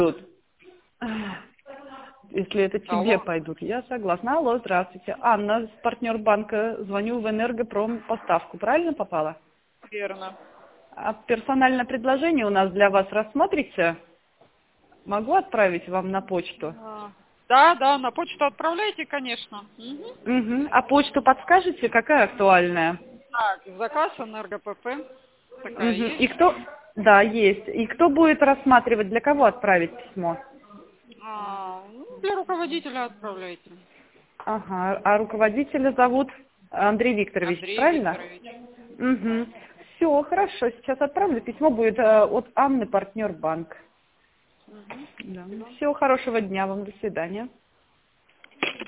Тут. Если это тебе Алло. пойдут, я согласна. Алло, здравствуйте. Анна, партнер банка. Звоню в Энергопром поставку. Правильно попала? Верно. А персональное предложение у нас для вас рассмотрите? Могу отправить вам на почту? Да, да, на почту отправляйте, конечно. Мгм. Угу. А почту подскажете, какая актуальная? Так, заказ НРГПП. Такая Угу. И есть. кто... Да, есть. И кто будет рассматривать, для кого отправить письмо? Для руководителя отправляйте. Ага. А руководителя зовут Андрей Викторович, Андрей правильно? Викторович. Угу. Все, хорошо. Сейчас отправлю. Письмо будет от Анны, партнер банк. Мгм. Да. Всего хорошего дня вам. До свидания.